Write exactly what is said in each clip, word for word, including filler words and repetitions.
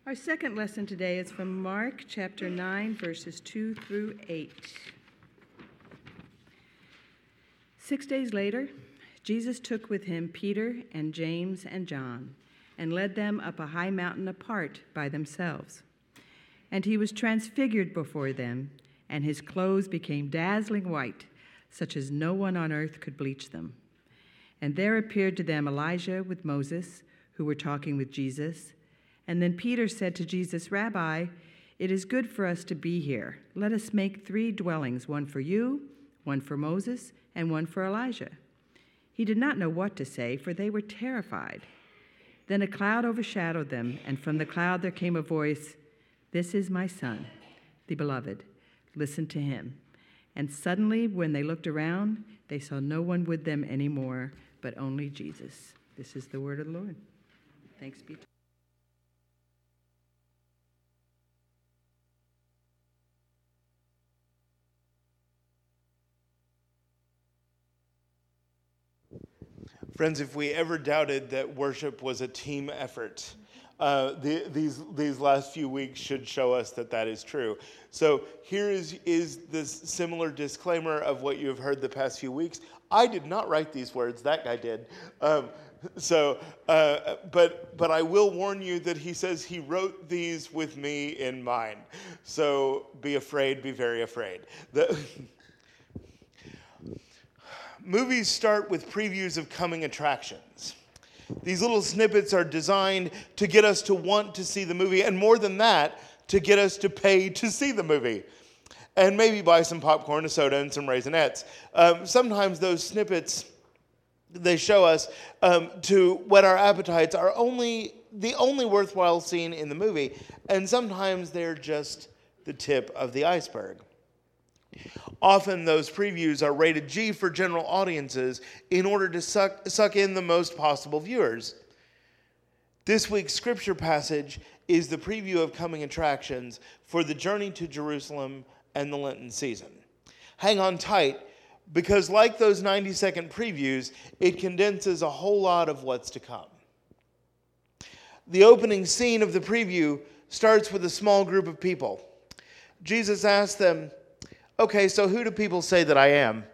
Our second lesson today is from Mark chapter nine, verses two through eight. Six days later, Jesus took with him Peter and James and John and led them up a high mountain apart by themselves. And he was transfigured before them, and his clothes became dazzling white, such as no one on earth could bleach them. And there appeared to them Elijah with Moses, who were talking with Jesus. And then Peter said to Jesus, "Rabbi, it is good for us to be here. Let us make three dwellings, one for you, one for Moses, and one for Elijah." He did not know what to say, for they were terrified. Then a cloud overshadowed them, and from the cloud there came a voice, "This is my son, the beloved. Listen to him." And suddenly, when they looked around, they saw no one with them anymore, but only Jesus. This is the word of the Lord. Thanks be to God. Friends, if we ever doubted that worship was a team effort, uh, the, these these last few weeks should show us that that is true. So here is, is this similar disclaimer of what you have heard the past few weeks. I did not write these words, that guy did. Um, so, uh, but but I will warn you that he says he wrote these with me in mind. So be afraid, be very afraid. The Movies start with previews of coming attractions. These little snippets are designed to get us to want to see the movie, and more than that, to get us to pay to see the movie. And maybe buy some popcorn, a soda, and some Raisinets. Um, sometimes those snippets, they show us um, to whet our appetites, are only the only worthwhile scene in the movie, and sometimes they're just the tip of the iceberg. Often those previews are rated G for general audiences in order to suck, suck in the most possible viewers. This week's scripture passage is the preview of coming attractions for the journey to Jerusalem and the Lenten season. Hang on tight, because like those ninety-second previews, it condenses a whole lot of what's to come. The opening scene of the preview starts with a small group of people. Jesus asks them, "Okay, so who do people say that I am?"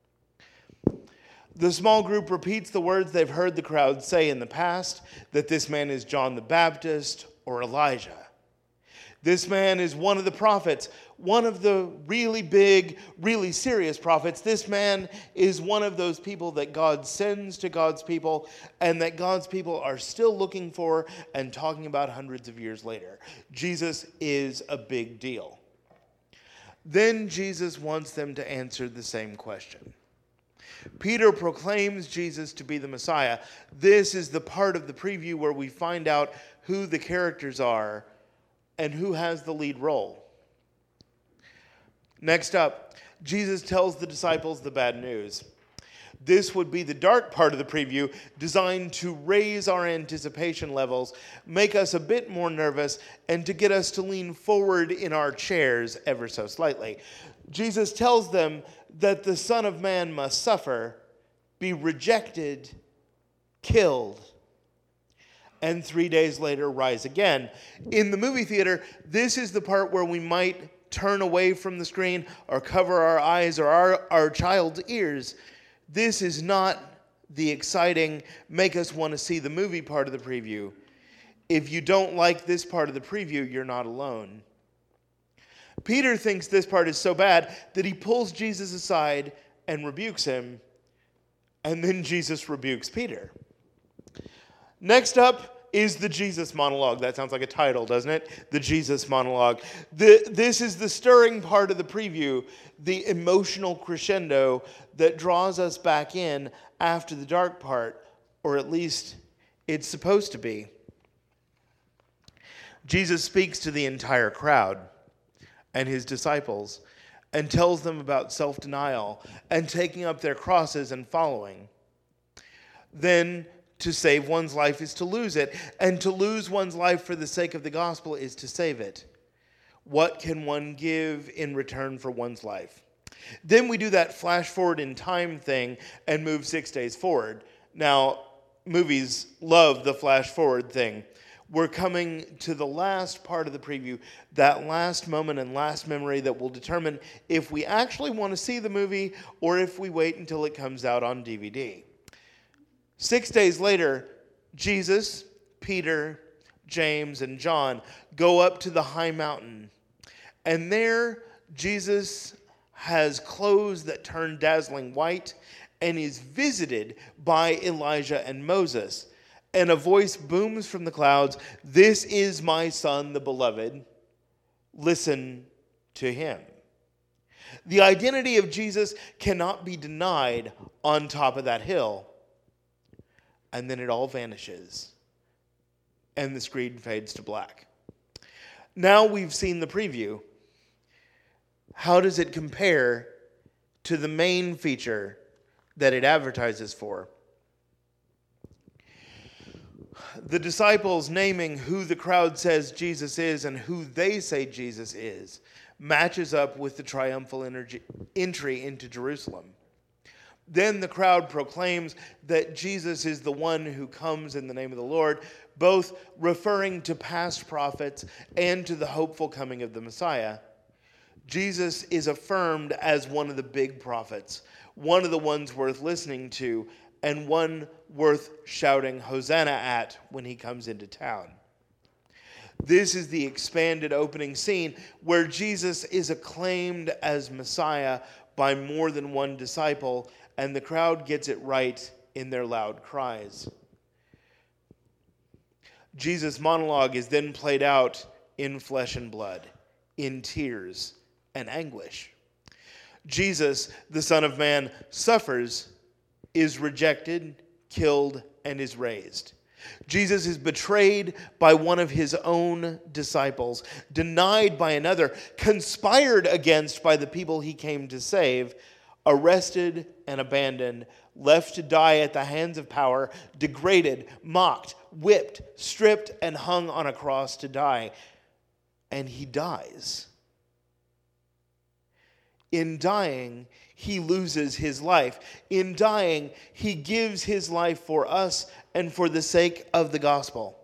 The small group repeats the words they've heard the crowd say in the past, that this man is John the Baptist or Elijah. This man is one of the prophets, one of the really big, really serious prophets. This man is one of those people that God sends to God's people and that God's people are still looking for and talking about hundreds of years later. Jesus is a big deal. Then Jesus wants them to answer the same question. Peter proclaims Jesus to be the Messiah. This is the part of the preview where we find out who the characters are and who has the lead role. Next up, Jesus tells the disciples the bad news. This would be the dark part of the preview, designed to raise our anticipation levels, make us a bit more nervous, and to get us to lean forward in our chairs ever so slightly. Jesus tells them that the Son of Man must suffer, be rejected, killed, and three days later rise again. In the movie theater, this is the part where we might turn away from the screen or cover our eyes or our, our child's ears. This is not the exciting, make us want to see the movie part of the preview. If you don't like this part of the preview, you're not alone. Peter thinks this part is so bad that he pulls Jesus aside and rebukes him, and then Jesus rebukes Peter. Next up is the Jesus monologue. That sounds like a title, doesn't it? The Jesus monologue. The, this is the stirring part of the preview, the emotional crescendo that draws us back in after the dark part, or at least it's supposed to be. Jesus speaks to the entire crowd and his disciples and tells them about self-denial and taking up their crosses and following. Then to save one's life is to lose it, and to lose one's life for the sake of the gospel is to save it. What can one give in return for one's life? Then we do that flash forward in time thing and move six days forward. Now, movies love the flash forward thing. We're coming to the last part of the preview, that last moment and last memory that will determine if we actually want to see the movie or if we wait until it comes out on D V D. Six days later, Jesus, Peter, James, and John go up to the high mountain. And there, Jesus has clothes that turn dazzling white and is visited by Elijah and Moses. And a voice booms from the clouds, "This is my son, the beloved. Listen to him." The identity of Jesus cannot be denied on top of that hill. And then it all vanishes. And the screen fades to black. Now we've seen the preview. How does it compare to the main feature that it advertises for? The disciples naming who the crowd says Jesus is and who they say Jesus is matches up with the triumphal energy, entry into Jerusalem. Then the crowd proclaims that Jesus is the one who comes in the name of the Lord, both referring to past prophets and to the hopeful coming of the Messiah. Jesus is affirmed as one of the big prophets, one of the ones worth listening to, and one worth shouting Hosanna at when he comes into town. This is the expanded opening scene where Jesus is acclaimed as Messiah by more than one disciple, and the crowd gets it right in their loud cries. Jesus' monologue is then played out in flesh and blood, in tears and anguish. Jesus, the Son of Man, suffers, is rejected, killed, and is raised. Jesus is betrayed by one of his own disciples, denied by another, conspired against by the people he came to save, arrested and abandoned, left to die at the hands of power, degraded, mocked, whipped, stripped, and hung on a cross to die. And he dies. In dying, he loses his life. In dying, he gives his life for us and for the sake of the gospel.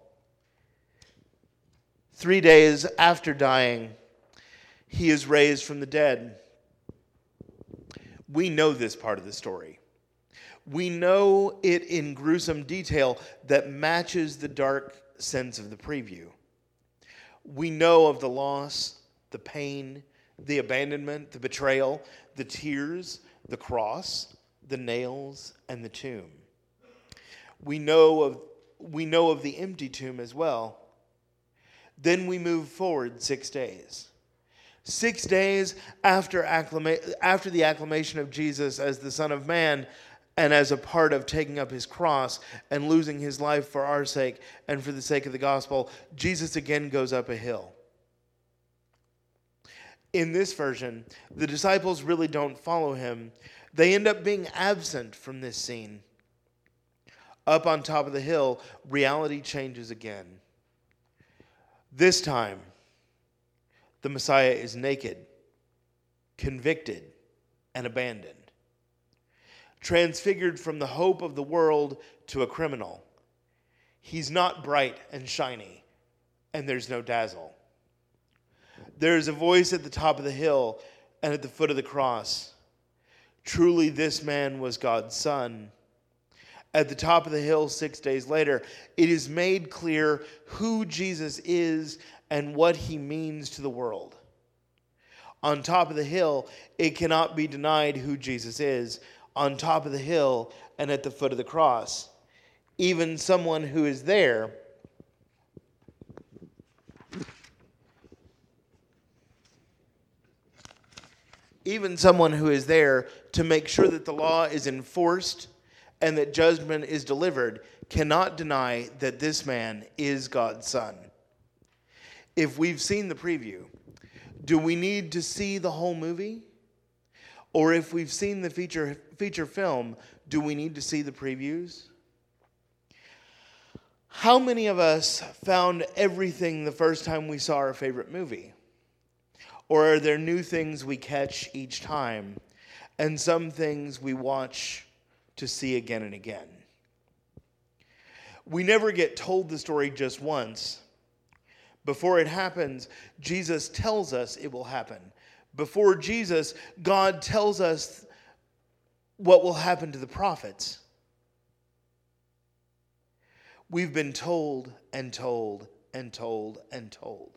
Three days after dying, he is raised from the dead. We know this part of the story. We know it in gruesome detail that matches the dark sense of the preview. We know of the loss, the pain, the abandonment, the betrayal, the tears, the cross, the nails, and the tomb. We know of, we know of the empty tomb as well. Then we move forward six days. Six days after, acclama- after the acclamation of Jesus as the Son of Man and as a part of taking up his cross and losing his life for our sake and for the sake of the gospel, Jesus again goes up a hill. In this version, the disciples really don't follow him. They end up being absent from this scene. Up on top of the hill, reality changes again. This time, the Messiah is naked, convicted, and abandoned. Transfigured from the hope of the world to a criminal. He's not bright and shiny, and there's no dazzle. There is a voice at the top of the hill and at the foot of the cross. Truly, this man was God's son. At the top of the hill six days later, it is made clear who Jesus is and what he means to the world. On top of the hill, it cannot be denied who Jesus is. On top of the hill and at the foot of the cross, even someone who is there even someone who is there to make sure that the law is enforced and that judgment is delivered cannot deny that this man is God's son. If we've seen the preview, do we need to see the whole movie? Or if we've seen the feature feature film, do we need to see the previews? How many of us found everything the first time we saw our favorite movie? Or are there new things we catch each time, and some things we watch to see again and again? We never get told the story just once. Before it happens, Jesus tells us it will happen. Before Jesus, God tells us what will happen to the prophets. We've been told and told and told and told.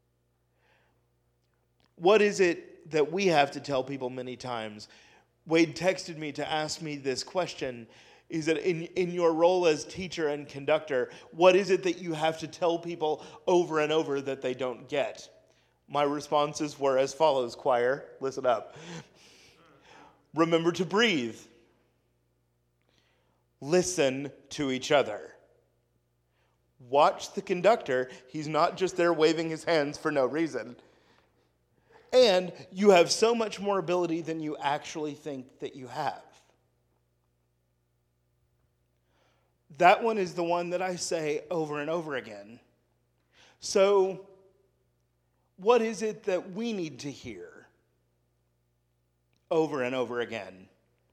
What is it that we have to tell people many times? Wade texted me to ask me this question. Is that in, in your role as teacher and conductor, what is it that you have to tell people over and over that they don't get? My responses were as follows, choir. Listen up. Remember to breathe. Listen to each other. Watch the conductor. He's not just there waving his hands for no reason. And you have so much more ability than you actually think that you have. That one is the one that I say over and over again. So, what is it that we need to hear over and over again?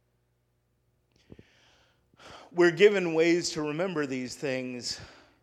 We're given ways to remember these things.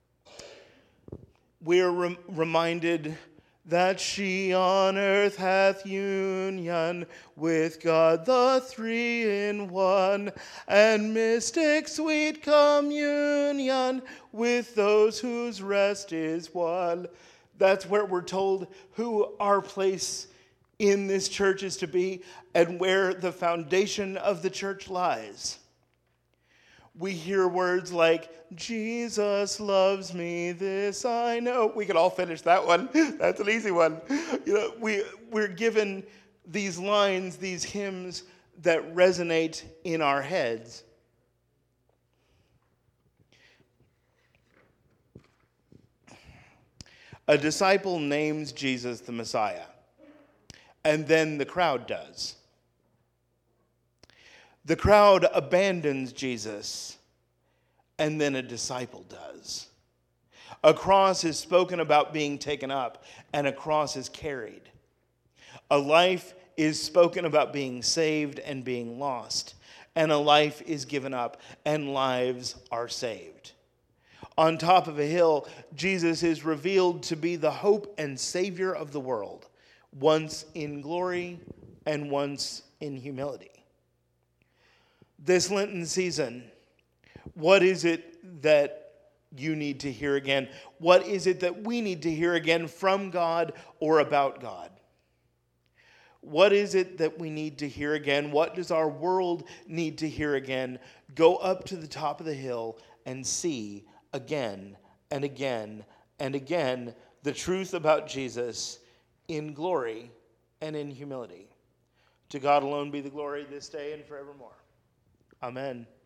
We're re- reminded that she on earth hath union with God the three in one, and mystic sweet communion with those whose rest is won. That's where we're told who our place in this church is to be and where the foundation of the church lies. We hear words like, Jesus loves me, this I know. We could all finish that one. That's an easy one. You know, we, we're given these lines, these hymns that resonate in our heads. A disciple names Jesus the Messiah, and then the crowd does. The crowd abandons Jesus, and then a disciple does. A cross is spoken about being taken up, and a cross is carried. A life is spoken about being saved and being lost, and a life is given up, and lives are saved. On top of a hill, Jesus is revealed to be the hope and Savior of the world, once in glory and once in humility. This Lenten season, what is it that you need to hear again? What is it that we need to hear again from God or about God? What is it that we need to hear again? What does our world need to hear again? Go up to the top of the hill and see again and again and again the truth about Jesus in glory and in humility. To God alone be the glory this day and forevermore. Amen.